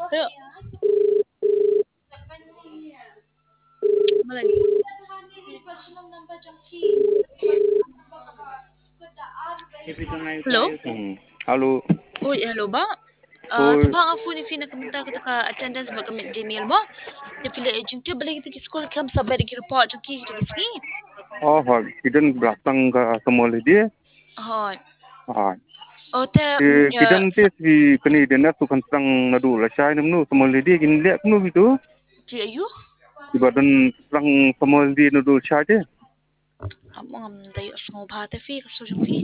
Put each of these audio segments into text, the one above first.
Ayo. Mana ni? Hello? Halo. Uy, hello ba? Oi. Tabang ang phone ni nak minta kita ka attendance ba kami Gmail mo? Dia pilih agent tu balik kita school kam sabar di report jengki kita kiski. Oh, hoi. Kidan belakang ke semua dia. Hoi. Hoi. Oh, te Kidan tes di kini dena tu kan serang nadu lah. Saya nemnu semua dia gini lihat nu gitu. Ti ayu? Ibadan serang semua dia nadu saya dia. Among tayo semua bahate fi kaso jengki.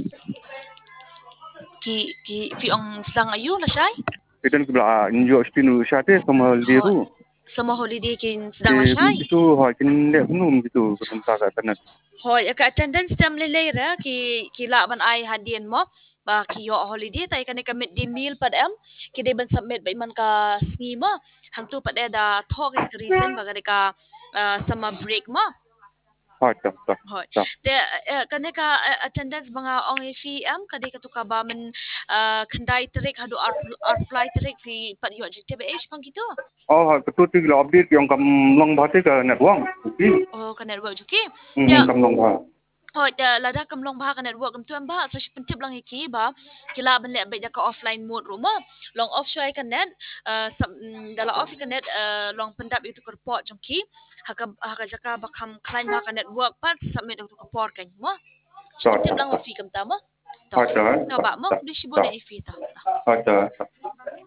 Ki fi ang sang ayu na siya. Kidan kebelah injo spinu saya dia semua dia Hoi. tu. Sama holiday kin sedang na siya. Itu hoi gini lihat nu gitu. Bertentang kat sana. Hoi, ka attendance tam lelay ra ki laban ay hadien mo ba ki yo holiday tay kan ka di meal pad am ki de ban submit ba iman ka sngi mo hang tu pad da talk ka reason ba ka sama break mo. Hoi, tak. Hoi. De kan ka attendance mga ong fi am ka de ka tu ka ba men kandai terik hadu art fly terik fi pad yo jite ba pang gitu. Oh, betul tu update yang kamu long bahasa ke network. Oh, kan network juki. Kamu long bahasa. Oh, lada kam long bah kan network kam tuan bah so pentip lang iki ba kila ban le ba ka offline mode rumo long off shoy kan net dala off kan net long pendap itu ke report jongki haka jaka bakam client bah kan network pat submit itu ke port kan mo so pentip lang wa fi kam tama to Ada. ba mo di shibon na ifi ta Ada.